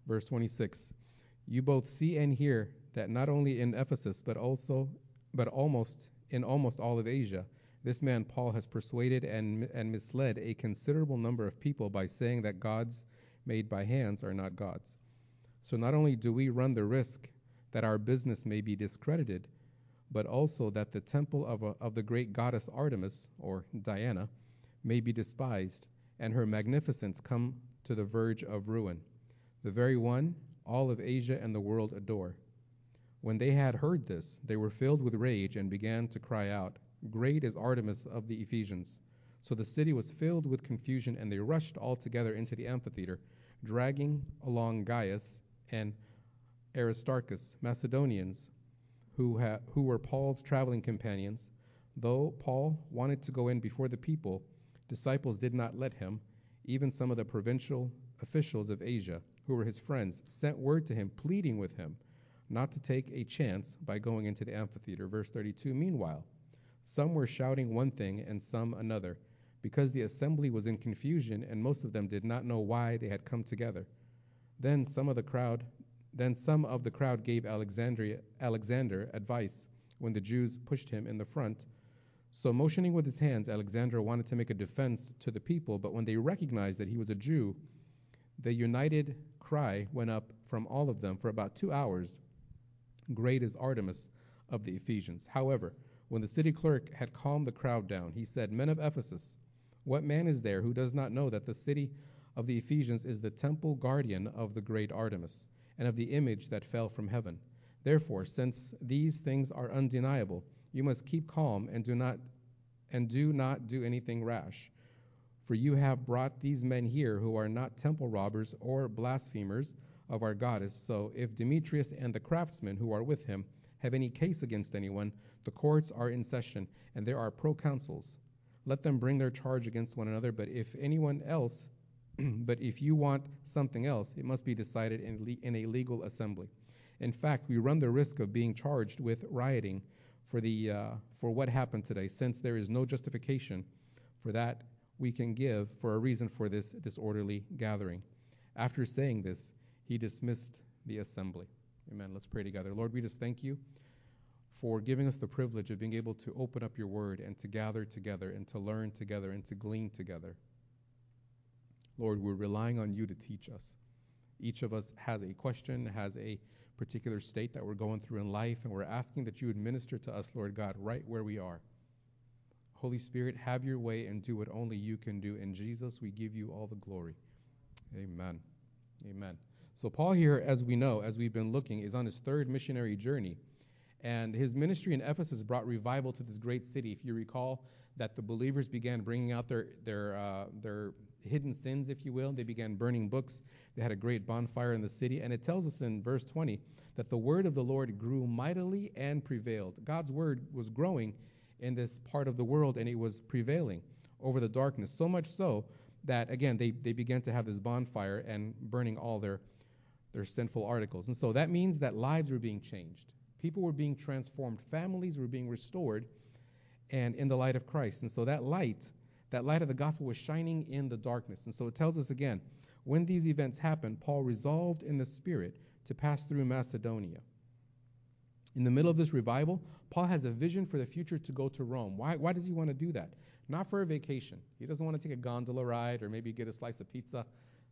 Verse 26. You both see and hear that not only in Ephesus, but almost all of Asia, this man Paul has persuaded and misled a considerable number of people by saying that gods made by hands are not gods. So not only do we run the risk that our business may be discredited, but also that the temple of the great goddess Artemis, or Diana, may be despised, and her magnificence come to the verge of ruin, the very one all of Asia and the world adore. When they had heard this, they were filled with rage and began to cry out, Great is Artemis of the Ephesians. So the city was filled with confusion, and they rushed all together into the amphitheater, dragging along Gaius and Aristarchus, Macedonians, who were Paul's traveling companions. Though Paul wanted to go in before the people, disciples did not let him. Even some of the provincial officials of Asia, who were his friends, sent word to him, pleading with him not to take a chance by going into the amphitheater. Verse 32, meanwhile, some were shouting one thing and some another, because the assembly was in confusion, and most of them did not know why they had come together. Then some of the crowd gave Alexander advice when the Jews pushed him in the front. So motioning with his hands, Alexander wanted to make a defense to the people, but when they recognized that he was a Jew, the united cry went up from all of them for about 2 hours, Great is Artemis of the Ephesians. However, when the city clerk had calmed the crowd down, he said, Men of Ephesus, what man is there who does not know that the city of the Ephesians is the temple guardian of the great Artemis, and of the image that fell from heaven? Therefore, since these things are undeniable, you must keep calm and do not do anything rash. For you have brought these men here who are not temple robbers or blasphemers of our goddess. So if Demetrius and the craftsmen who are with him have any case against anyone, the courts are in session, and there are proconsuls. Let them bring their charge against one another, but if you want something else, it must be decided in a legal assembly. In fact, we run the risk of being charged with rioting for what happened today, since there is no justification for that we can give for a reason for this disorderly gathering. After saying this, he dismissed the assembly. Amen. Let's pray together. Lord, we just thank you for giving us the privilege of being able to open up your word and to gather together and to learn together and to glean together. Lord, we're relying on you to teach us. Each of us has a question, has a particular state that we're going through in life, and we're asking that you would minister to us, Lord God, right where we are. Holy Spirit, have your way and do what only you can do. In Jesus, we give you all the glory. Amen. Amen. So Paul here, as we know, as we've been looking, is on his third missionary journey. And his ministry in Ephesus brought revival to this great city. If you recall that the believers began bringing out their hidden sins, if you will. They began burning books. They had a great bonfire in the city. And it tells us in verse 20 that the word of the Lord grew mightily and prevailed. God's word was growing in this part of the world, and it was prevailing over the darkness. So much so that, again, they began to have this bonfire and burning all their sinful articles. And so that means that lives were being changed. People were being transformed. Families were being restored, and in the light of Christ. And so that light of the gospel was shining in the darkness. And so it tells us again, when these events happened, Paul resolved in the Spirit to pass through Macedonia. In the middle of this revival, Paul has a vision for the future to go to Rome. Why does he want to do that? Not for a vacation. He doesn't want to take a gondola ride or maybe get a slice of pizza,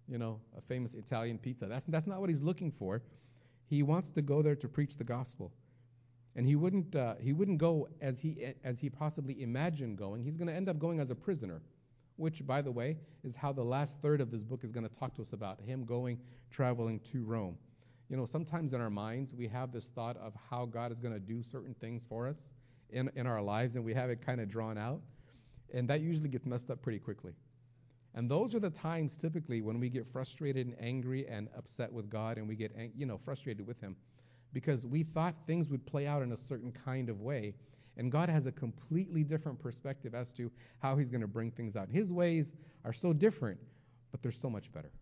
a famous Italian pizza. That's not what he's looking for. He wants to go there to preach the gospel. And he wouldn't go as he possibly imagined going. He's going to end up going as a prisoner, which, by the way, is how the last third of this book is going to talk to us about him traveling to Rome. Sometimes in our minds, we have this thought of how God is going to do certain things for us in our lives, and we have it kind of drawn out. And that usually gets messed up pretty quickly. And those are the times typically when we get frustrated and angry and upset with God, and we get frustrated with him because we thought things would play out in a certain kind of way. And God has a completely different perspective as to how he's going to bring things out. His ways are so different, but they're so much better.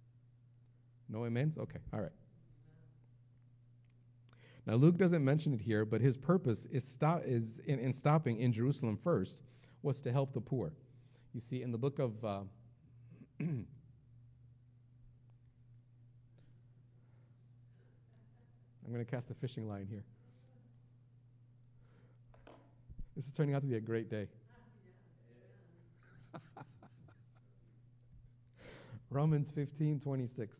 No amens? Okay, all right. Now, Luke doesn't mention it here, but his purpose in stopping in Jerusalem first was to help the poor. You see, in the book of I'm going to cast a fishing line here. This is turning out to be a great day. Romans 15:26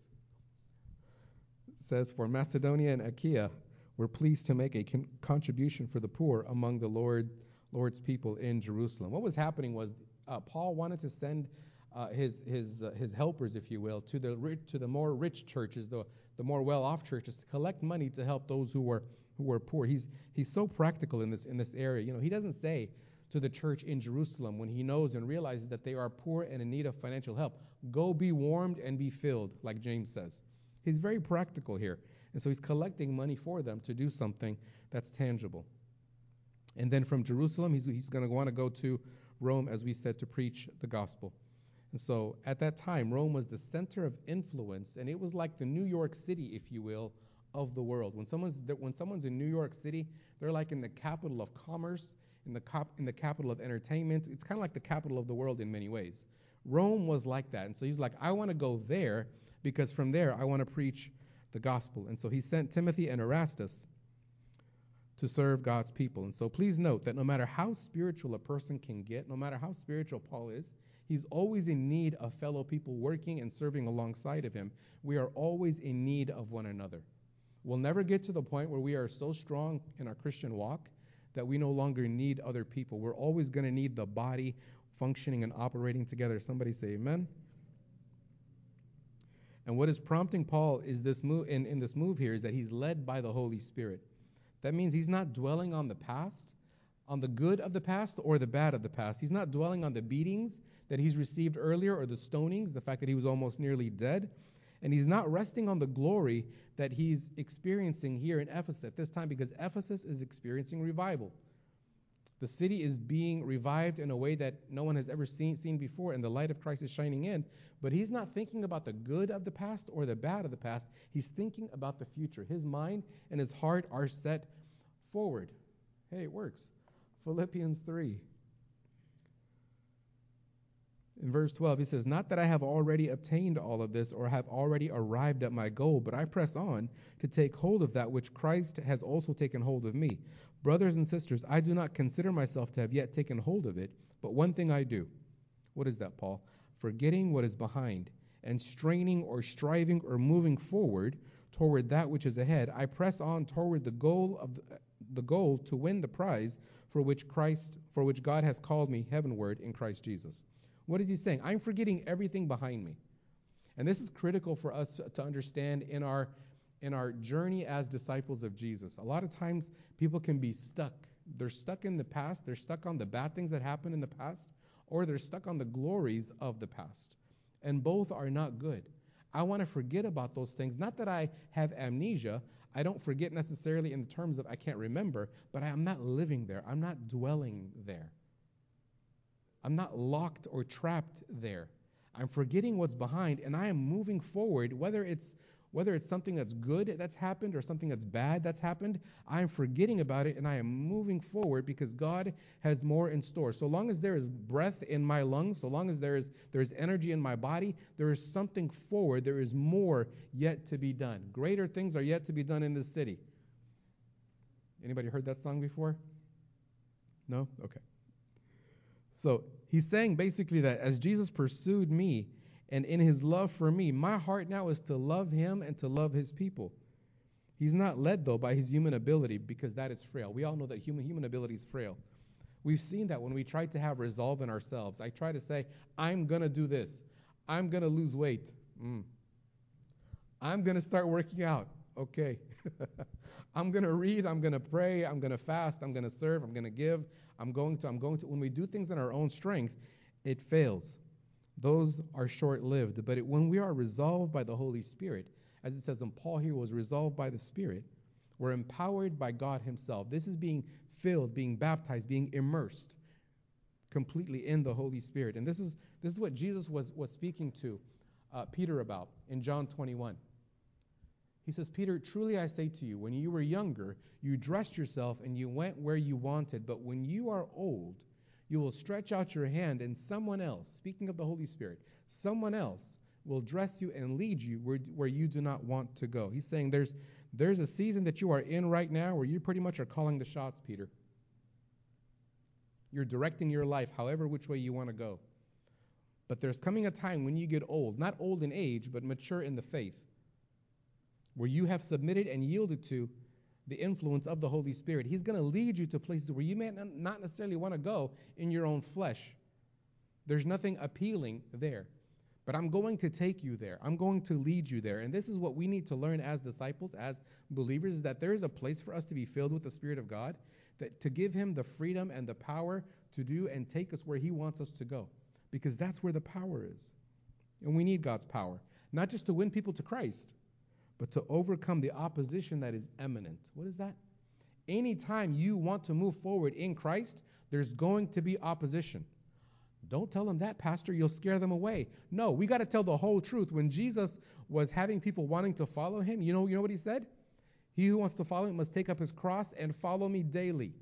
says, "For Macedonia and Achaia were pleased to make a contribution for the poor among the Lord's people in Jerusalem." What was happening was Paul wanted to send his helpers, if you will, to the more rich churches, the more well-off churches, to collect money to help those who were poor. He's so practical in this area. You know, he doesn't say to the church in Jerusalem, when he knows and realizes that they are poor and in need of financial help, "Go be warmed and be filled," like James says. He's very practical here. And so he's collecting money for them to do something that's tangible. And then from Jerusalem, he's going to want to go to Rome, as we said, to preach the gospel. And so at that time, Rome was the center of influence, and it was like the New York City, if you will, of the world. When someone's in New York City, they're like in the capital of commerce, in the capital of entertainment. It's kind of like the capital of the world in many ways. Rome was like that. And so he's like, I want to go there because from there I want to preach the gospel. And so he sent Timothy and Erastus to serve God's people. And so please note that no matter how spiritual a person can get, no matter how spiritual Paul is, he's always in need of fellow people working and serving alongside of him. We are always in need of one another. We'll never get to the point where we are so strong in our Christian walk that we no longer need other people. We're always going to need the body functioning and operating together. Somebody say amen. And what is prompting Paul is this move in this move here is that he's led by the Holy Spirit. That means he's not dwelling on the past, on the good of the past or the bad of the past. He's not dwelling on the beatings that he's received earlier or the stonings, the fact that he was almost nearly dead. And he's not resting on the glory that he's experiencing here in Ephesus at this time, because Ephesus is experiencing revival. The city is being revived in a way that no one has ever seen before, and the light of Christ is shining in. But he's not thinking about the good of the past or the bad of the past. He's thinking about the future. His mind and his heart are set forward. Hey, it works. Philippians 3. In verse 12, he says, "Not that I have already obtained all of this or have already arrived at my goal, but I press on to take hold of that which Christ has also taken hold of me. Brothers and sisters, I do not consider myself to have yet taken hold of it, but one thing I do." What is that, Paul? "Forgetting what is behind and straining or striving or moving forward toward that which is ahead, I press on toward the goal to win the prize for which God has called me heavenward in Christ Jesus." What is he saying? I'm forgetting everything behind me. And this is critical for us to understand in our journey as disciples of Jesus. A lot of times people can be stuck. They're stuck in the past. They're stuck on the bad things that happened in the past, or they're stuck on the glories of the past. And both are not good. I want to forget about those things. Not that I have amnesia. I don't forget necessarily in terms of I can't remember, but I am not living there. I'm not dwelling there. I'm not locked or trapped there. I'm forgetting what's behind, and I am moving forward, whether it's something that's good that's happened or something that's bad that's happened. I am forgetting about it, and I am moving forward because God has more in store. So long as there is breath in my lungs, so long as there is energy in my body, there is something forward. There is more yet to be done. Greater things are yet to be done in this city. Anybody heard that song before? No? Okay. So he's saying basically that as Jesus pursued me and in his love for me, my heart now is to love him and to love his people. He's not led, though, by his human ability, because that is frail. We all know that human ability is frail. We've seen that when we try to have resolve in ourselves. I try to say, I'm going to do this. I'm going to lose weight. I'm going to start working out. Okay. I'm going to read. I'm going to pray. I'm going to fast. I'm going to serve. I'm going to give. I'm going to. When we do things in our own strength, it fails. Those are short-lived. But when we are resolved by the Holy Spirit, as it says in Paul here, was resolved by the Spirit, we're empowered by God himself. This is being filled, being baptized, being immersed completely in the Holy Spirit. And this is what Jesus was speaking to Peter about in John 21. He says, "Peter, truly I say to you, when you were younger, you dressed yourself and you went where you wanted. But when you are old, you will stretch out your hand and someone else," speaking of the Holy Spirit, "someone else will dress you and lead you where you do not want to go." He's saying there's There's a season that you are in right now where you pretty much are calling the shots, Peter. You're directing your life however which way you want to go. But there's coming a time when you get old, not old in age, but mature in the faith, where you have submitted and yielded to the influence of the Holy Spirit. He's going to lead you to places where you may not necessarily want to go in your own flesh. There's nothing appealing there. But I'm going to take you there. I'm going to lead you there. And this is what we need to learn as disciples, as believers, is that there is a place for us to be filled with the Spirit of God, that to give him the freedom and the power to do and take us where he wants us to go. Because that's where the power is. And we need God's power, not just to win people to Christ, but to overcome the opposition that is imminent. What is that? Anytime you want to move forward in Christ, there's going to be opposition. Don't tell them that, Pastor. You'll scare them away. No, we got to tell the whole truth. When Jesus was having people wanting to follow him, you know what he said? He who wants to follow him must take up his cross and follow me daily.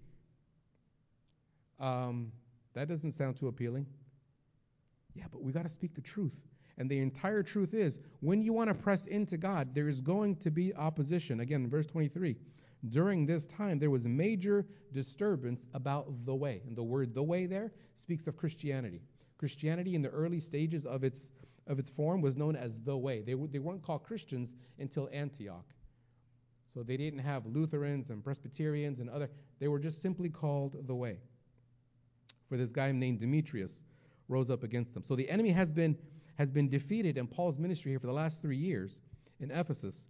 That doesn't sound too appealing. Yeah, but we got to speak the truth. And the entire truth is, when you want to press into God, there is going to be opposition. Again, in verse 23, during this time, there was major disturbance about the way. And the word the way there speaks of Christianity. Christianity in the early stages of its form was known as the way. They weren't called Christians until Antioch. So they didn't have Lutherans and Presbyterians and other. They were just simply called the way. For this guy named Demetrius rose up against them. So the enemy has been defeated in Paul's ministry here for the last 3 years in Ephesus.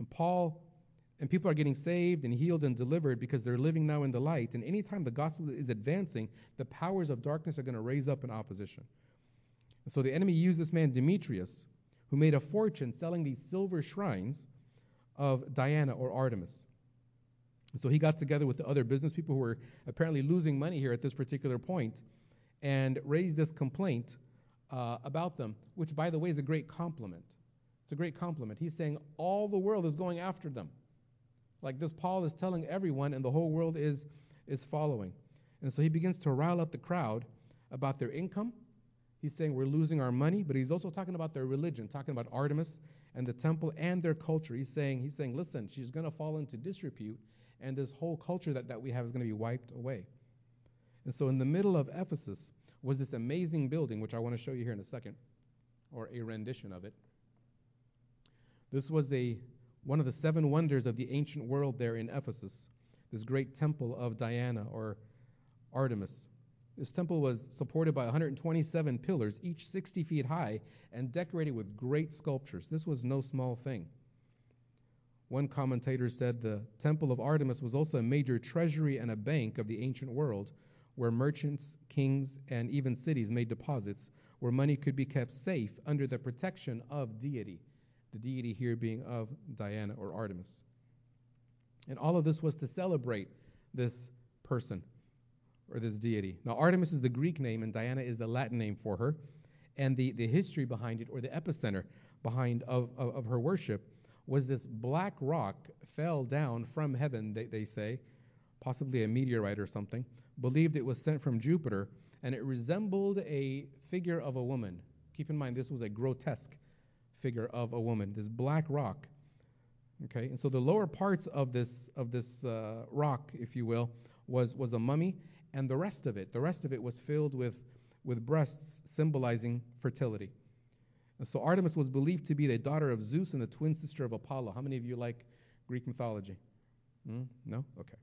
And people are getting saved and healed and delivered because they're living now in the light. And anytime the gospel is advancing, the powers of darkness are going to raise up in opposition. And so the enemy used this man Demetrius, who made a fortune selling these silver shrines of Diana or Artemis. And so he got together with the other business people who were apparently losing money here at this particular point and raised this complaint about them, which, by the way, is a great compliment. It's a great compliment. He's saying all the world is going after them. Like this, Paul is telling everyone, and the whole world is following. And so he begins to rile up the crowd about their income. He's saying we're losing our money, but he's also talking about their religion, talking about Artemis and the temple and their culture. He's saying, listen, she's going to fall into disrepute, and this whole culture that we have is going to be wiped away. And so in the middle of Ephesus was this amazing building, which I want to show you here in a second, or a rendition of it. This was one of the 7 wonders of the ancient world there in Ephesus, this great temple of Diana or Artemis. This temple was supported by 127 pillars, each 60 feet high, and decorated with great sculptures. This was no small thing. One commentator said the temple of Artemis was also a major treasury and a bank of the ancient world, where merchants, kings, and even cities made deposits, where money could be kept safe under the protection of deity. The deity here being of Diana or Artemis. And all of this was to celebrate this person or this deity. Now, Artemis is the Greek name and Diana is the Latin name for her. And the history behind it, or the epicenter behind of her worship, was this black rock fell down from heaven, they say, possibly a meteorite or something, believed it was sent from Jupiter, and it resembled a figure of a woman. Keep in mind, this was a grotesque figure of a woman, this black rock. Okay, and so the lower parts of this rock, if you will, was a mummy, and the rest of it was filled with breasts symbolizing fertility. And so Artemis was believed to be the daughter of Zeus and the twin sister of Apollo. How many of you like Greek mythology? No? Okay.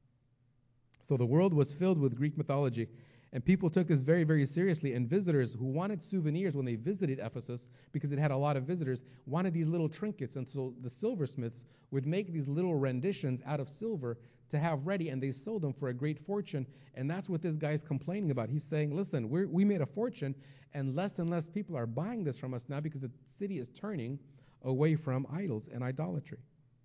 So the world was filled with Greek mythology, and people took this very, very seriously, and visitors who wanted souvenirs when they visited Ephesus, because it had a lot of visitors, wanted these little trinkets, and so the silversmiths would make these little renditions out of silver to have ready, and they sold them for a great fortune, and that's what this guy's complaining about. He's saying, listen, we made a fortune, and less people are buying this from us now because the city is turning away from idols and idolatry.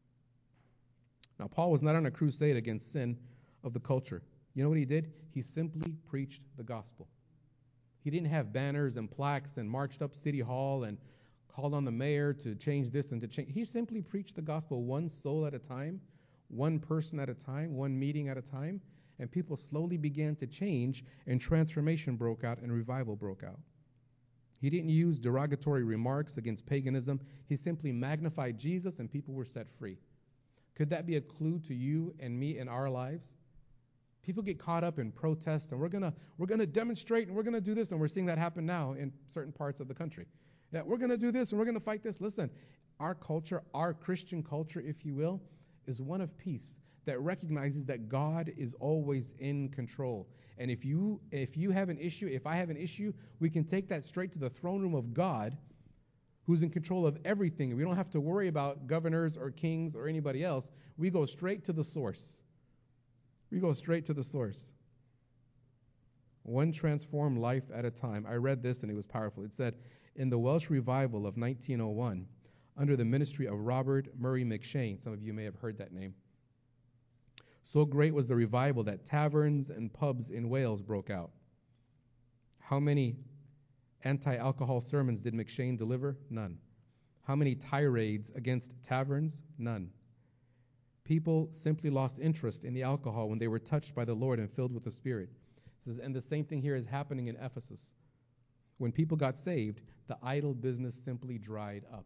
Now, Paul was not on a crusade against sin of the culture. You know what he did? He simply preached the gospel. He didn't have banners and plaques and marched up City Hall and called on the mayor to change this and to change. He simply preached the gospel one soul at a time, one person at a time, one meeting at a time, and people slowly began to change, and transformation broke out and revival broke out. He didn't use derogatory remarks against paganism. He simply magnified Jesus, and people were set free. Could that be a clue to you and me in our lives? People get caught up in protest, and we're gonna demonstrate, and we're gonna do this, and we're seeing that happen now in certain parts of the country. Yeah, we're gonna do this, and we're gonna fight this. Listen, our culture, our Christian culture, if you will, is one of peace that recognizes that God is always in control. And if you have an issue, if I have an issue, we can take that straight to the throne room of God, who's in control of everything. We don't have to worry about governors or kings or anybody else. We go straight to the source. We go straight to the source. One transformed life at a time. I read this and it was powerful. It said, in the Welsh revival of 1901, under the ministry of Robert Murray McCheyne, some of you may have heard that name, so great was the revival that taverns and pubs in Wales broke out. How many anti-alcohol sermons did McCheyne deliver? None. How many tirades against taverns? None. People simply lost interest in the alcohol when they were touched by the Lord and filled with the Spirit. And the same thing here is happening in Ephesus. When people got saved, the idol business simply dried up.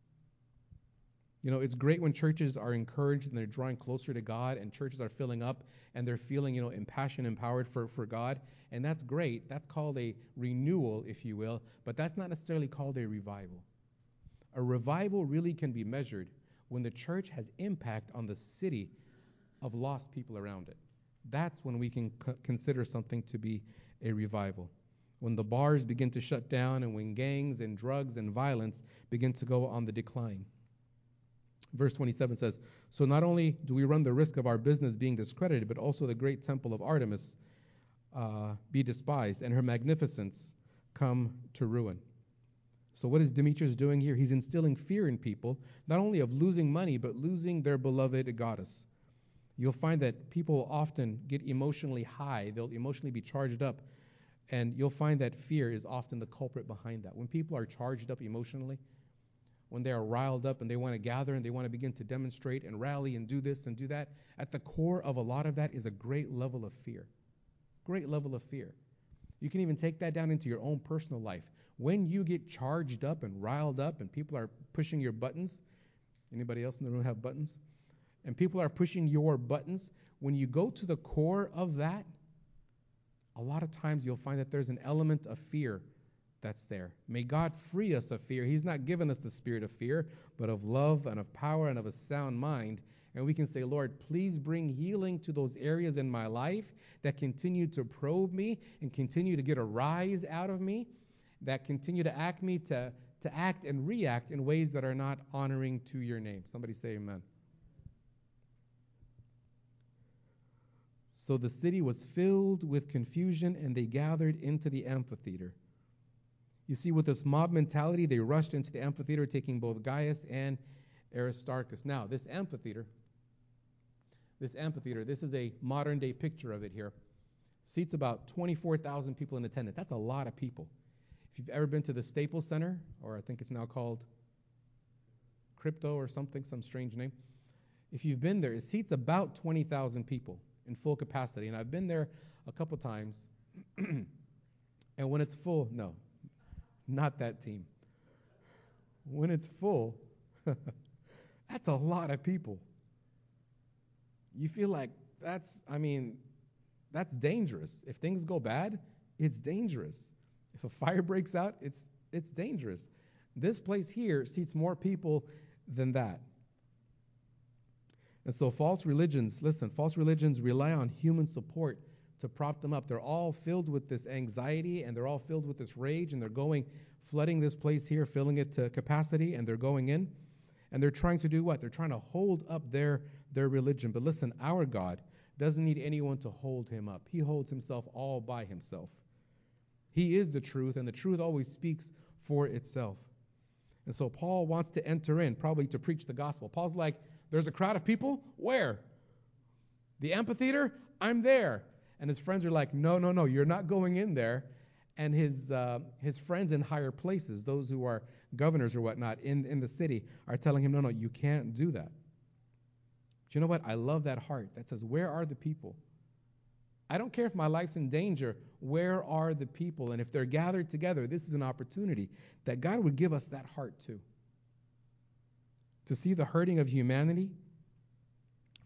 You know, it's great when churches are encouraged and they're drawing closer to God, and churches are filling up and they're feeling, impassioned, empowered for God. And that's great. That's called a renewal, if you will, but that's not necessarily called a revival. A revival really can be measured when the church has impact on the city of lost people around it. That's when we can consider something to be a revival. When the bars begin to shut down and when gangs and drugs and violence begin to go on the decline. Verse 27 says, so not only do we run the risk of our business being discredited, but also the great temple of Artemis be despised and her magnificence come to ruin. So what is Demetrius doing here? He's instilling fear in people, not only of losing money, but losing their beloved goddess. You'll find that people often get emotionally high. They'll emotionally be charged up. And you'll find that fear is often the culprit behind that. When people are charged up emotionally, when they are riled up and they want to gather and they want to begin to demonstrate and rally and do this and do that, at the core of a lot of that is a great level of fear. Great level of fear. You can even take that down into your own personal life. When you get charged up and riled up and people are pushing your buttons, anybody else in the room have buttons? And people are pushing your buttons, when you go to the core of that, a lot of times you'll find that there's an element of fear that's there. May God free us of fear. He's not given us the spirit of fear, but of love and of power and of a sound mind. And we can say, Lord, please bring healing to those areas in my life that continue to probe me and continue to get a rise out of me, that continue to act and react in ways that are not honoring to your name. Somebody say amen. So the city was filled with confusion, and they gathered into the amphitheater. You see, with this mob mentality, they rushed into the amphitheater, taking both Gaius and Aristarchus. Now, this amphitheater, this is a modern-day picture of it here, seats about 24,000 people in attendance. That's a lot of people. If you've ever been to the Staples Center, or I think it's now called Crypto or something, some strange name, if you've been there, it seats about 20,000 people in full capacity. And I've been there a couple times, and when it's full, no, not that team. When it's full, that's a lot of people. You feel like that's dangerous. If things go bad, it's dangerous. If a fire breaks out, it's dangerous. This place here seats more people than that. And so false religions rely on human support to prop them up. They're all filled with this anxiety, and they're all filled with this rage, and they're flooding this place here, filling it to capacity, and they're going in. And they're trying to do what? They're trying to hold up their religion. But listen, our God doesn't need anyone to hold him up. He holds himself all by himself. He is the truth, and the truth always speaks for itself. And so Paul wants to enter in, probably to preach the gospel. Paul's like, there's a crowd of people? Where? The amphitheater? I'm there. And his friends are like, no, you're not going in there. And his friends in higher places, those who are governors or whatnot in the city, are telling him, no, you can't do that. But you know what? I love that heart that says, where are the people? I don't care if my life's in danger. Where are the people? And if they're gathered together, this is an opportunity that God would give us that heart too. To see the hurting of humanity,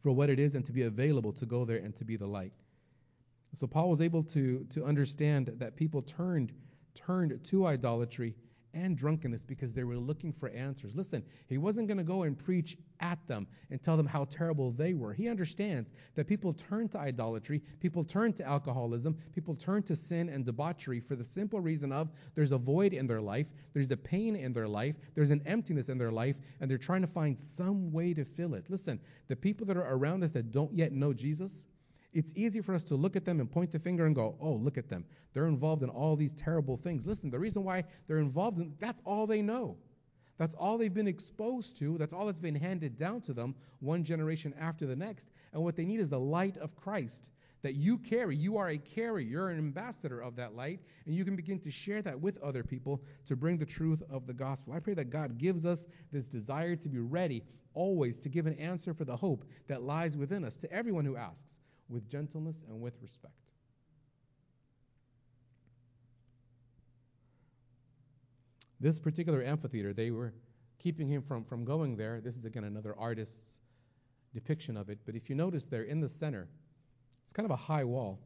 for what it is and to be available to go there and to be the light. So Paul was able to understand that people turned to idolatry and drunkenness because they were looking for answers. Listen, he wasn't going to go and preach at them and tell them how terrible they were. He understands that people turn to idolatry, people turn to alcoholism, people turn to sin and debauchery for the simple reason of there's a void in their life, there's a pain in their life, there's an emptiness in their life, and they're trying to find some way to fill it. Listen, the people that are around us that don't yet know Jesus, it's easy for us to look at them and point the finger and go, oh, look at them. They're involved in all these terrible things. Listen, the reason why they're involved in, that's all they know. That's all they've been exposed to. That's all that's been handed down to them one generation after the next. And what they need is the light of Christ that you carry. You are a carrier. You're an ambassador of that light. And you can begin to share that with other people to bring the truth of the gospel. I pray that God gives us this desire to be ready always to give an answer for the hope that lies within us to everyone who asks, with gentleness and with respect. This particular amphitheater, they were keeping him from going there. This is, again, another artist's depiction of it. But if you notice there in the center, it's kind of a high wall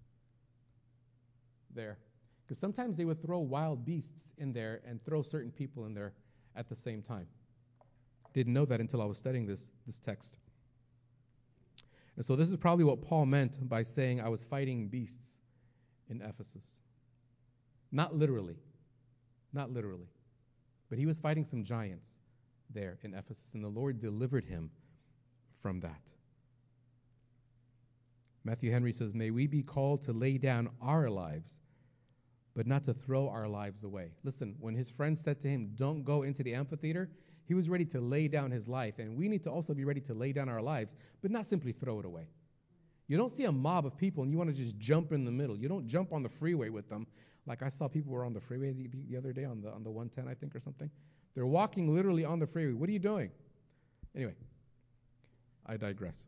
there. Because sometimes they would throw wild beasts in there and throw certain people in there at the same time. Didn't know that until I was studying this text. And so this is probably what Paul meant by saying, I was fighting beasts in Ephesus. Not literally. But he was fighting some giants there in Ephesus, and the Lord delivered him from that. Matthew Henry says, may we be called to lay down our lives, but not to throw our lives away. Listen, when his friends said to him, don't go into the amphitheater, he was ready to lay down his life, and we need to also be ready to lay down our lives, but not simply throw it away. You don't see a mob of people and you want to just jump in the middle. You don't jump on the freeway with them. Like I saw people were on the freeway the other day on the 110, I think, or something. They're walking literally on the freeway. What are you doing? Anyway, I digress.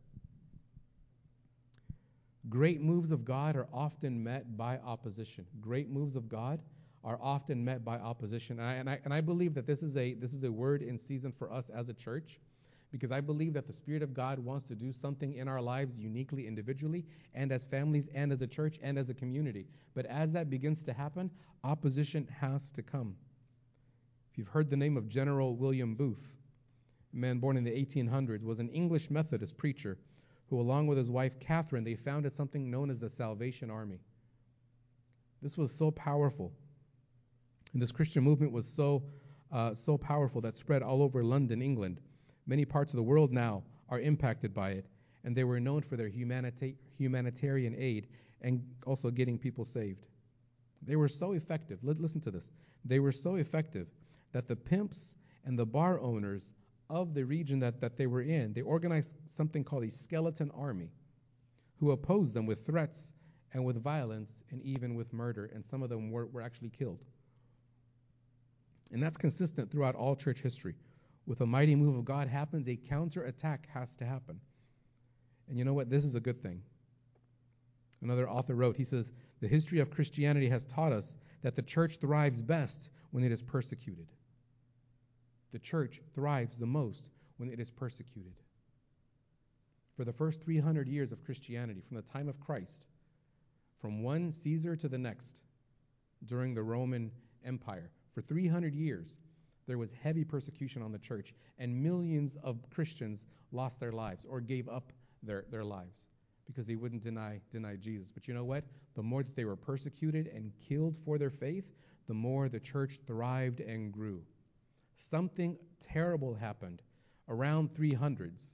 Great moves of God are often met by opposition. Great moves of God are often met by opposition. And I believe that this is a word in season for us as a church, because I believe that the Spirit of God wants to do something in our lives uniquely, individually, and as families, and as a church, and as a community. But as that begins to happen, opposition has to come. If you've heard the name of General William Booth, a man born in the 1800s, was an English Methodist preacher who, along with his wife Catherine, they founded something known as the Salvation Army. This was so powerful. And this Christian movement was so powerful that spread all over London, England. Many parts of the world now are impacted by it, and they were known for their humanitarian aid and also getting people saved. They were so effective. Listen to this. They were so effective that the pimps and the bar owners of the region that they were in, they organized something called a skeleton army who opposed them with threats and with violence and even with murder, and some of them were actually killed. And that's consistent throughout all church history. With a mighty move of God happens, a counterattack has to happen. And you know what? This is a good thing. Another author wrote, he says, the history of Christianity has taught us that the church thrives best when it is persecuted. The church thrives the most when it is persecuted. For the first 300 years of Christianity, from the time of Christ, from one Caesar to the next, during the Roman Empire, for 300 years, there was heavy persecution on the church, and millions of Christians lost their lives or gave up their lives because they wouldn't deny Jesus. But you know what? The more that they were persecuted and killed for their faith, the more the church thrived and grew. Something terrible happened around the 300s,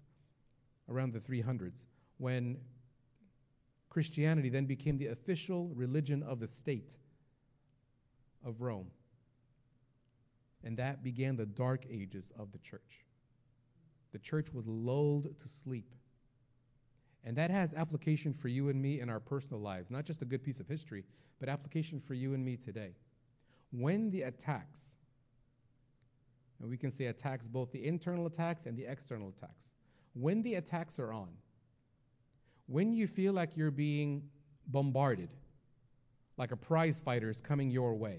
when Christianity then became the official religion of the state of Rome. And that began the dark ages of the church. The church was lulled to sleep. And that has application for you and me in our personal lives, not just a good piece of history, but application for you and me today. When the attacks, and we can say attacks, both the internal attacks and the external attacks, when the attacks are on, when you feel like you're being bombarded, like a prize fighter is coming your way,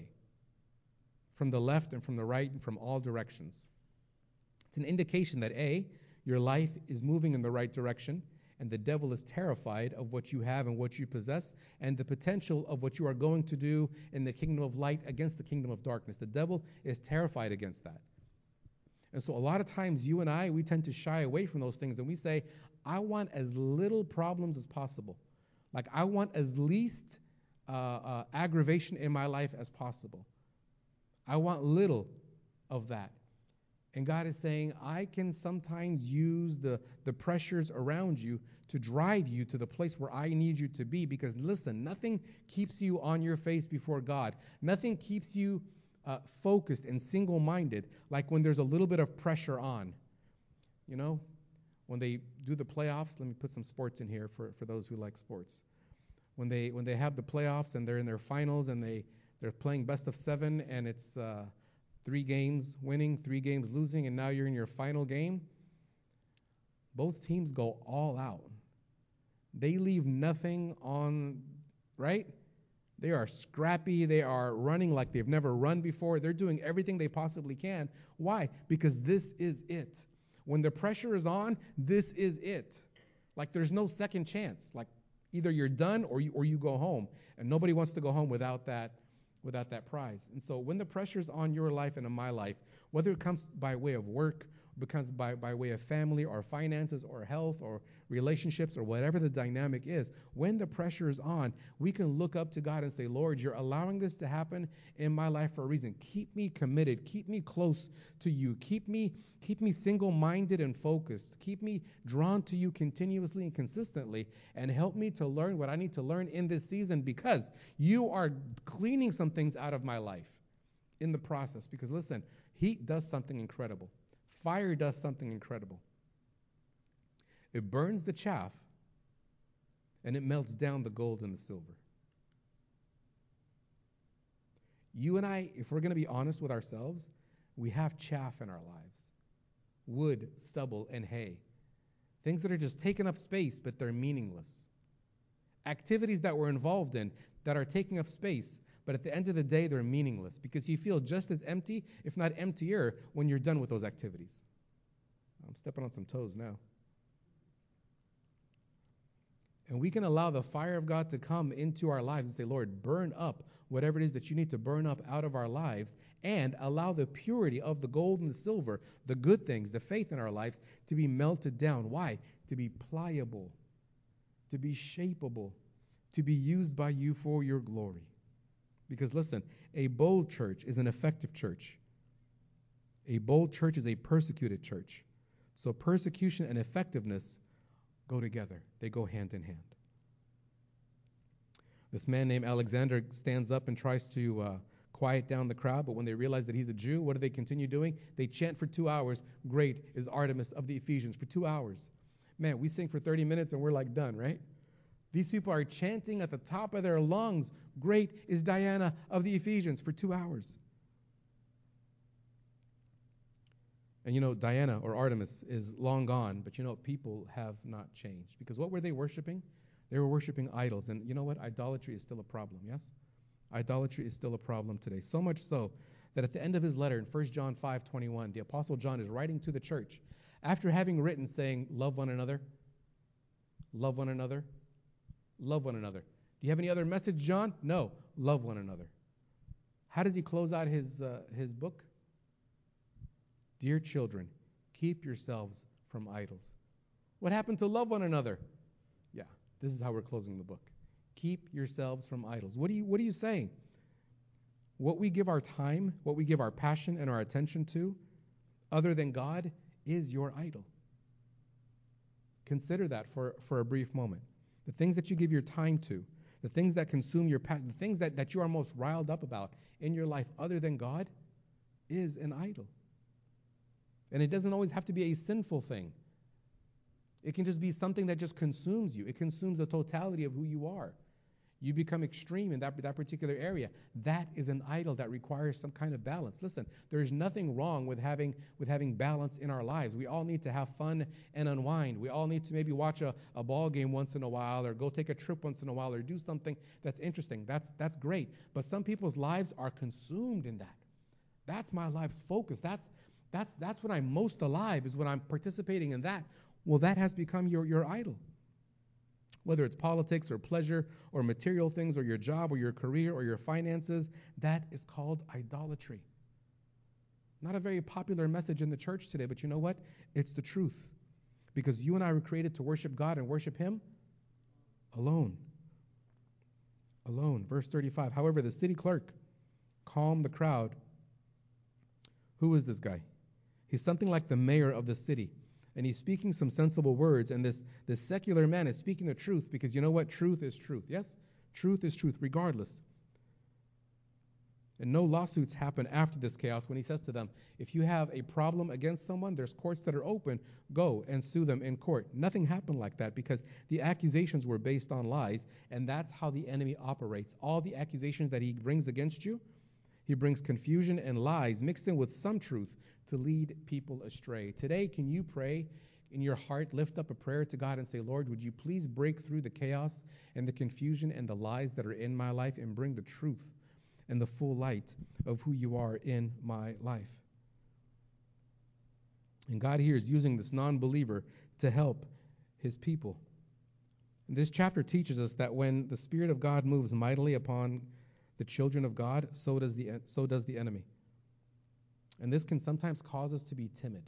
from the left and from the right and from all directions, it's an indication that A, Your life is moving in the right direction, and the devil is terrified of what you have and what you possess and the potential of what you are going to do in the kingdom of light against the kingdom of darkness. The devil is terrified against that. And so a lot of times you and I, we tend to shy away from those things, and we say, I want as little problems as possible. Like, I want as least aggravation in my life as possible. I want little of that. And God is saying, I can sometimes use the pressures around you to drive you to the place where I need you to be. Because listen, nothing keeps you on your face before God. Nothing keeps you focused and single-minded like when there's a little bit of pressure on. You know, when they do the playoffs, let me put some sports in here for those who like sports. When they have the playoffs and they're in their finals and they're playing best of 7 and it's 3 games winning, 3 games losing, and now you're in your final game, both teams go all out. They leave nothing on, right? They are scrappy. They are running like they've never run before. They're doing everything they possibly can. Why? Because this is it. When the pressure is on, this is it. Like, there's no second chance. Like, either you're done or you go home. And nobody wants to go home without that prize. And so when the pressure's on your life and in my life, whether it comes by way of work, becomes by way of family or finances or health or relationships or whatever the dynamic is, when the pressure is on, we can look up to God and say, Lord, you're allowing this to happen in my life for a reason. Keep me committed. Keep me close to you. Keep me single-minded and focused. Keep me drawn to you continuously and consistently, and help me to learn what I need to learn in this season, because you are cleaning some things out of my life in the process. Because listen, heat does something incredible. Fire does something incredible. It burns the chaff and it melts down the gold and the silver. You and I, if we're going to be honest with ourselves, we have chaff in our lives. Wood, stubble, and hay. Things that are just taking up space, but they're meaningless. Activities that we're involved in that are taking up space, but at the end of the day, they're meaningless, because you feel just as empty, if not emptier, when you're done with those activities. I'm stepping on some toes now. And we can allow the fire of God to come into our lives and say, Lord, burn up whatever it is that you need to burn up out of our lives, and allow the purity of the gold and the silver, the good things, the faith in our lives, to be melted down. Why? To be pliable, to be shapeable, to be used by you for your glory. Because listen, a bold church is an effective church. A bold church is a persecuted church. So persecution and effectiveness go together. They go hand in hand. This man named Alexander stands up and tries to quiet down the crowd, but when they realize that he's a Jew, what do they continue doing? They chant for 2 hours, "Great is Artemis of the Ephesians," for 2 hours. Man, we sing for 30 minutes and we're like done, right? These people are chanting at the top of their lungs, "Great is Diana of the Ephesians," for 2 hours. And you know, Diana or Artemis is long gone, but you know, people have not changed. Because what were they worshiping? They were worshiping idols. And you know what? Idolatry is still a problem, yes? Idolatry is still a problem today. So much so that at the end of his letter in 1 John 5:21, the Apostle John is writing to the church, after having written saying, love one another, love one another, love one another. Do you have any other message, John? No, love one another. How does he close out his book? Dear children, keep yourselves from idols. What happened to love one another? Yeah, this is how we're closing the book. Keep yourselves from idols. What are you saying? What we give our time, what we give our passion and our attention to, other than God, is your idol. Consider that for a brief moment. The things that you give your time to, the things that consume your passion, the things that you are most riled up about in your life other than God, is an idol. And it doesn't always have to be a sinful thing. It can just be something that just consumes you. It consumes the totality of who you are. You become extreme in that particular area. That is an idol that requires some kind of balance. Listen, there's nothing wrong with having balance in our lives. We all need to have fun and unwind. We all need to maybe watch a ball game once in a while, or go take a trip once in a while, or do something that's interesting. That's great. But some people's lives are consumed in that. That's my life's focus. That's when I'm most alive, is when I'm participating in that. Well, that has become your idol. Whether it's politics or pleasure or material things or your job or your career or your finances, that is called idolatry. Not a very popular message in the church today, but you know what? It's the truth. Because you and I were created to worship God and worship Him alone. Alone. Verse 35. However, the city clerk calmed the crowd. Who is this guy? He's something like the mayor of the city. And he's speaking some sensible words. And this secular man is speaking the truth, because you know what? Truth is truth. Yes? Truth is truth, regardless. And no lawsuits happen after this chaos when he says to them, if you have a problem against someone, there's courts that are open, go and sue them in court. Nothing happened like that, because the accusations were based on lies, and that's how the enemy operates. All the accusations that he brings against you, he brings confusion and lies mixed in with some truth to lead people astray. Today, can you pray in your heart, lift up a prayer to God and say, Lord, would you please break through the chaos and the confusion and the lies that are in my life and bring the truth and the full light of who you are in my life. And God here is using this non-believer to help his people. And this chapter teaches us that when the Spirit of God moves mightily upon the children of God, so does the enemy. And this can sometimes cause us to be timid.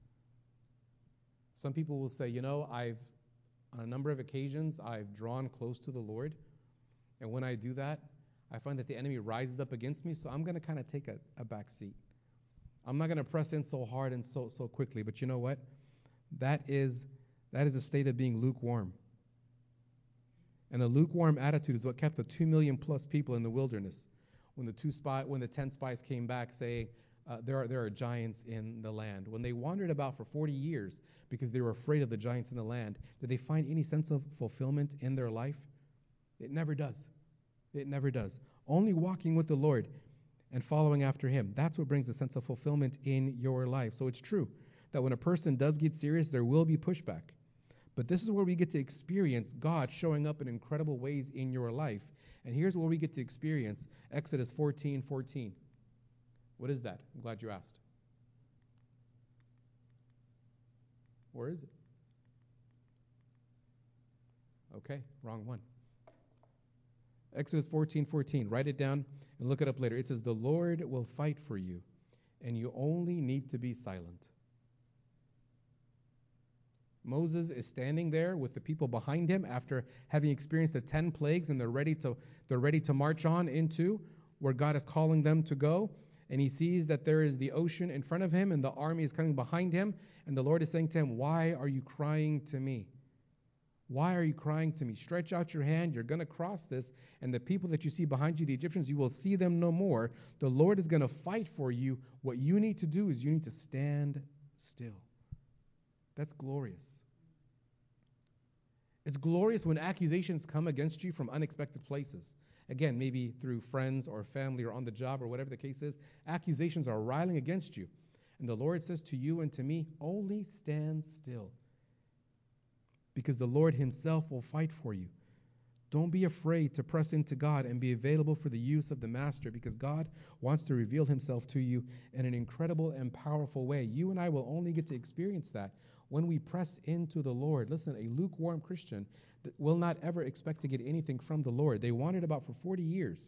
Some people will say, on a number of occasions, I've drawn close to the Lord. And when I do that, I find that the enemy rises up against me, so I'm going to kind of take a back seat. I'm not going to press in so hard and so quickly. But you know what? That is a state of being lukewarm. And a lukewarm attitude is what kept the 2 million plus people in the wilderness when the 10 spies came back saying, there are giants in the land. When they wandered about for 40 years because they were afraid of the giants in the land, did they find any sense of fulfillment in their life? It never does. It never does. Only walking with the Lord and following after Him, that's what brings a sense of fulfillment in your life. So it's true that when a person does get serious, there will be pushback. But this is where we get to experience God showing up in incredible ways in your life. And here's where we get to experience Exodus 14:14. What is that? I'm glad you asked. Where is it? Okay, wrong one. Exodus 14:14. Write it down and look it up later. It says, the Lord will fight for you, and you only need to be silent. Moses is standing there with the people behind him after having experienced the 10 plagues, and they're ready to march on into where God is calling them to go. And he sees that there is the ocean in front of him and the army is coming behind him. And the Lord is saying to him, why are you crying to me? Why are you crying to me? Stretch out your hand. You're going to cross this. And the people that you see behind you, the Egyptians, you will see them no more. The Lord is going to fight for you. What you need to do is you need to stand still. That's glorious. It's glorious when accusations come against you from unexpected places. Again, maybe through friends or family or on the job or whatever the case is. Accusations are riling against you. And the Lord says to you and to me, only stand still, because the Lord Himself will fight for you. Don't be afraid to press into God and be available for the use of the Master, because God wants to reveal Himself to you in an incredible and powerful way. You and I will only get to experience that when we press into the Lord. Listen, a lukewarm Christian will not ever expect to get anything from the Lord. They wandered about for 40 years.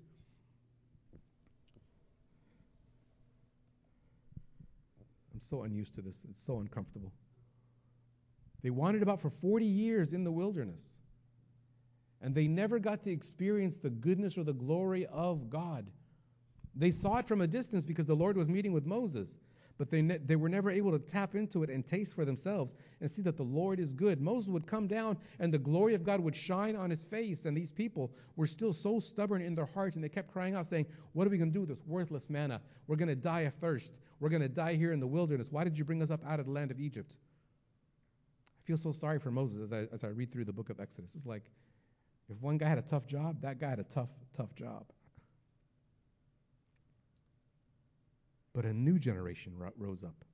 I'm so unused to this. It's so uncomfortable. They wandered about for 40 years in the wilderness. And they never got to experience the goodness or the glory of God. They saw it from a distance because the Lord was meeting with Moses. But they were never able to tap into it and taste for themselves and see that the Lord is good. Moses would come down and the glory of God would shine on his face. And these people were still so stubborn in their hearts. And they kept crying out saying, what are we going to do with this worthless manna? We're going to die of thirst. We're going to die here in the wilderness. Why did you bring us up out of the land of Egypt? I feel so sorry for Moses as I read through the book of Exodus. It's like, if one guy had a tough job, that guy had a tough job. But a new generation rose up,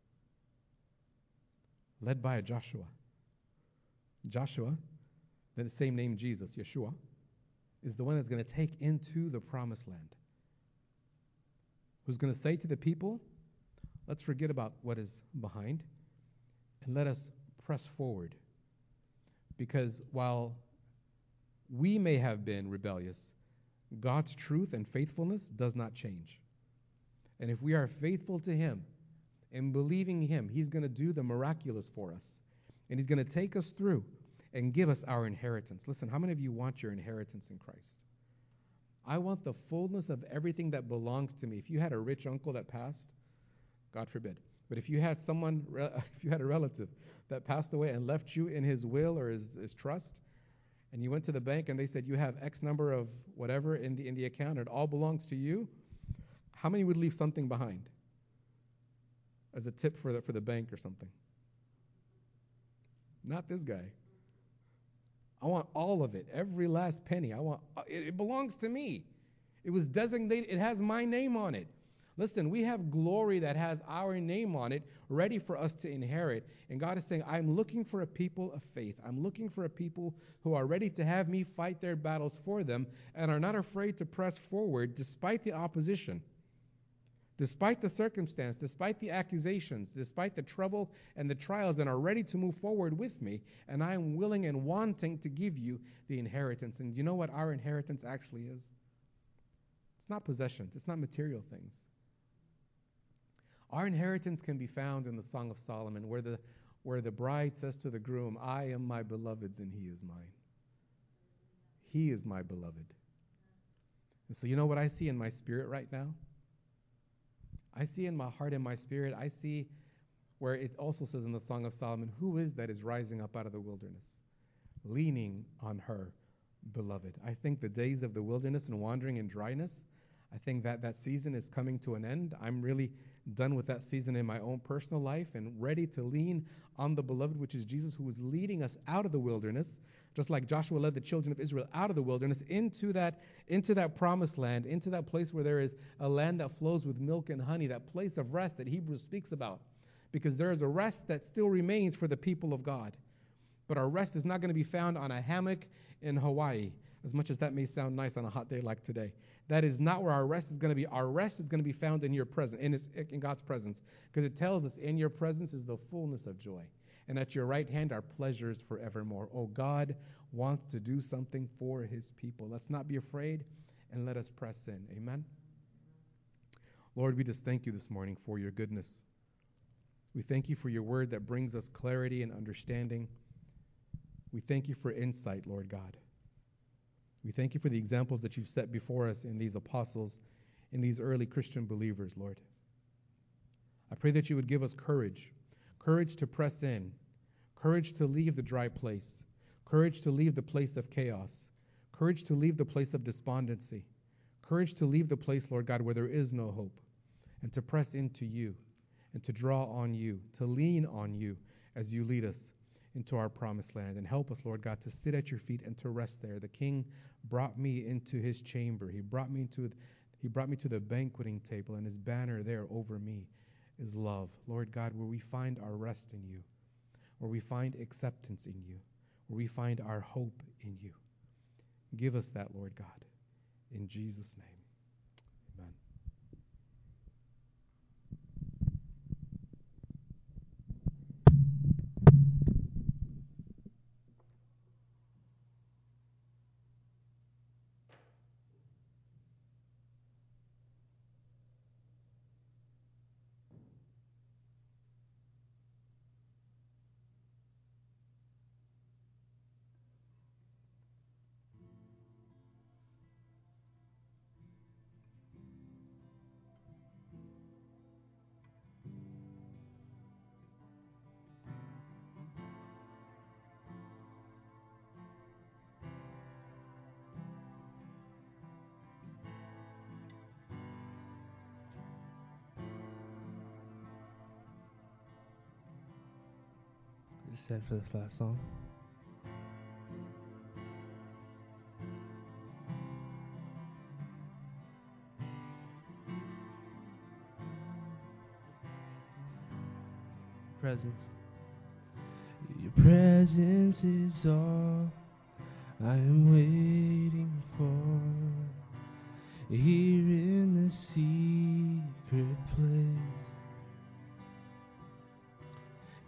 led by a Joshua. Joshua, the same name Jesus, Yeshua, is the one that's going to take into the promised land. Who's going to say to the people, Let's forget about what is behind and let us press forward. Because while we may have been rebellious, God's truth and faithfulness does not change. And if we are faithful to Him and believing Him, He's going to do the miraculous for us. And He's going to take us through and give us our inheritance. Listen, how many of you want your inheritance in Christ? I want the fullness of everything that belongs to me. If you had a rich uncle that passed, God forbid, but if you had if you had a relative that passed away and left you in his will or his trust, and you went to the bank and they said you have X number of whatever in the account, and it all belongs to you, how many would leave something behind as a tip for the bank or something? Not this guy. I want all of it, every last penny. It belongs to me. It was designated. It has my name on it. Listen, we have glory that has our name on it, ready for us to inherit. And God is saying, I'm looking for a people of faith. I'm looking for a people who are ready to have me fight their battles for them and are not afraid to press forward despite the opposition, despite the circumstance, despite the accusations, despite the trouble and the trials, and are ready to move forward with me. And I am willing and wanting to give you the inheritance. And you know what our inheritance actually is? It's not possessions. It's not material things. Our inheritance can be found in the Song of Solomon, where the bride says to the groom, I am my beloved's and he is mine. He is my beloved. And so you know what I see in my spirit right now? I see in my heart and my spirit, I see where it also says in the Song of Solomon, who is that is rising up out of the wilderness, leaning on her beloved. I think the days of the wilderness and wandering in dryness, I think that season is coming to an end. I'm really done with that season in my own personal life and ready to lean on the beloved, which is Jesus, who is leading us out of the wilderness, just like Joshua led the children of Israel out of the wilderness into that promised land, into that place where there is a land that flows with milk and honey, that place of rest that Hebrews speaks about. Because there is a rest that still remains for the people of God. But our rest is not going to be found on a hammock in Hawaii, as much as that may sound nice on a hot day like today. That is not where our rest is going to be. Our rest is going to be found in your presence, in God's presence, because it tells us in your presence is the fullness of joy, and at your right hand are pleasures forevermore. Oh, God wants to do something for His people. Let's not be afraid, and let us press in. Amen. Lord, we just thank you this morning for your goodness. We thank you for your word that brings us clarity and understanding. We thank you for insight, Lord God. We thank you for the examples that you've set before us in these apostles, in these early Christian believers, Lord. I pray that you would give us courage to press in, courage to leave the dry place, courage to leave the place of chaos, courage to leave the place of despondency, courage to leave the place, Lord God, where there is no hope, and to press into you, and to draw on you, to lean on you as you lead us into our promised land. And help us, Lord God, to sit at your feet and to rest there. The King brought me into his chamber. He brought me to the banqueting table, and his banner there over me is love. Lord God, where we find our rest in you, where we find acceptance in you, where we find our hope in you. Give us that, Lord God, in Jesus' name. Amen. Just stand for this last song. Presence. Your presence is all I am waiting for. Here in the secret place,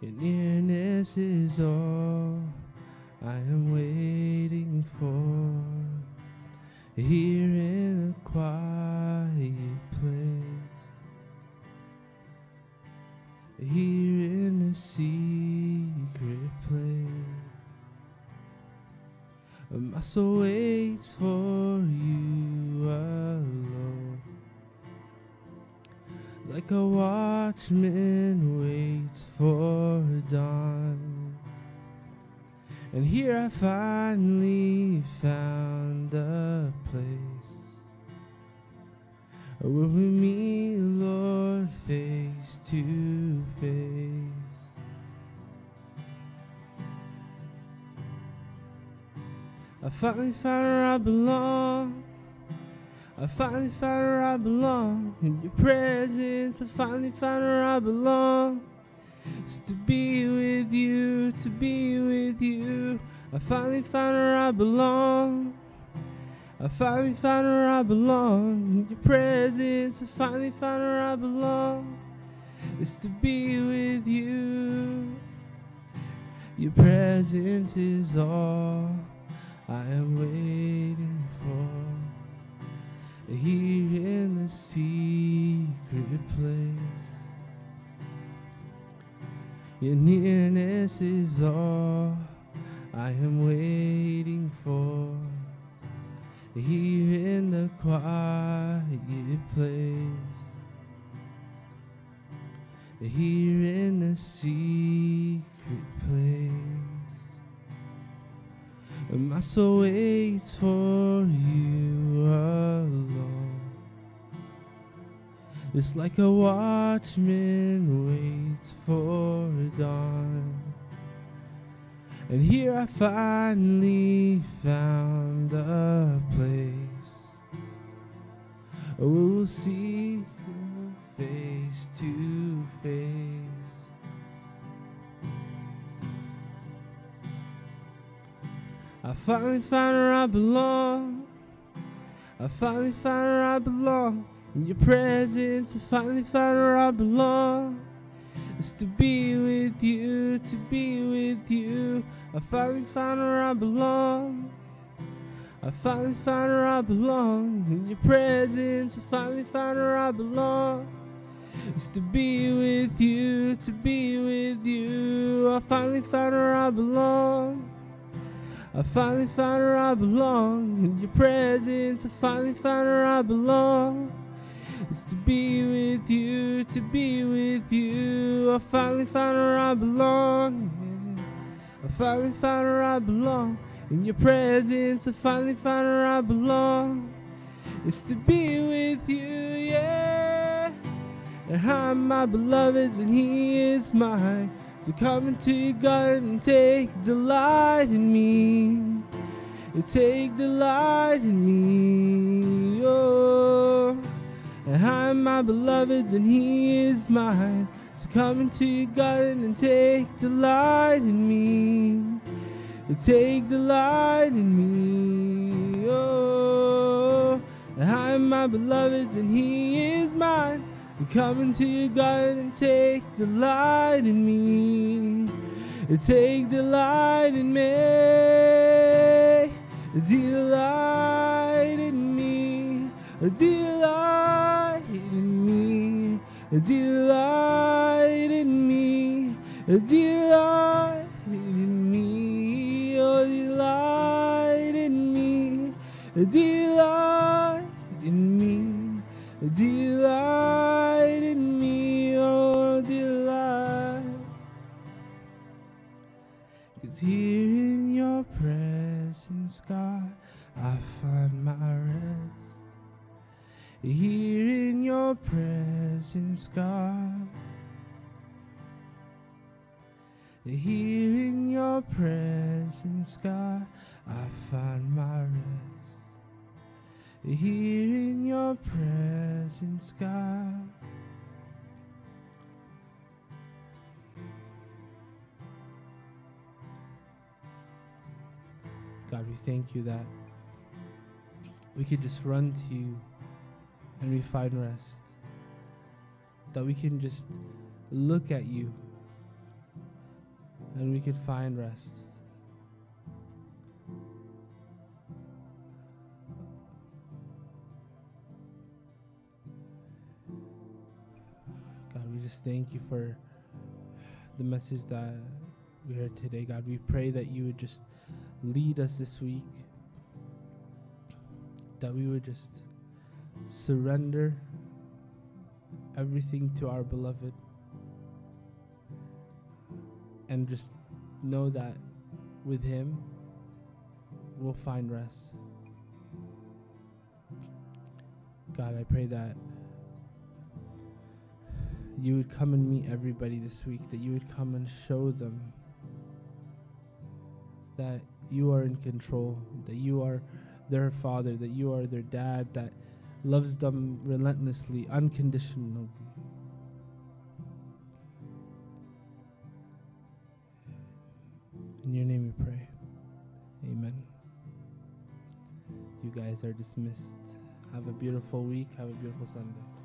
Your nearness is all I am waiting for. Here in a quiet place, here in a secret place, my soul waits for you alone, like a watchman waits for dawn. And here I finally found a place where we meet, Lord, face to face. I finally found where I belong. I finally found where I belong. In your presence, I finally found where I belong. It's to be with you, to be with you. I finally found where I belong. I finally found where I belong. In your presence, I finally found where I belong. It's to be with you. Your presence is all I am waiting for. Here in the secret place, your nearness is all I am waiting for. Here in the quiet place, here in the secret place, my soul waits for you alone, just like a watchman waits for dawn. And here I finally found a place where we'll see you face to face. I finally found where I belong. I finally found where I belong. In your presence, I finally found where I belong. It's to be with you, to be with you. I finally found where I belong. I finally found where I belong. In your presence, I finally found where I belong. It's to be with you, to be with you. I finally found where I belong. I finally found where I belong. In your presence, I finally found where I belong. It's to be with you, to be with you. I finally found where I belong. Yeah. I finally found where I belong. In your presence, I finally found where I belong. It's to be with you, yeah. And I'm my beloved's and he is mine. So come into your garden and take delight in me. Take delight in me, oh. And I'm my beloved's and he is mine. So come into your garden and take delight in me. Take delight in me, oh. And I'm my beloved's and he is mine. So come into your garden and take delight in me. Take delight in me. Delight in me. Delight in me. Delight in me. Delight in me. Oh, delight in me. Delight in me. Delight in me. Oh, delight. 'Cause here in your presence, God, I find my rest. Here in your presence, God. Here in your presence, God, I find my rest. Here in your presence, God. God, we thank you that we could just run to you and we find rest. That we can just look at you and we could find rest. God, we just thank you for the message that we heard today. God, we pray that you would just lead us this week, that we would just surrender everything to our beloved, and just know that with him we'll find rest. God, I pray that you would come and meet everybody this week, that you would come and show them that you are in control, that you are their father, that you are their dad, that loves them relentlessly, unconditionally. In your name we pray. Amen. You guys are dismissed. Have a beautiful week. Have a beautiful Sunday.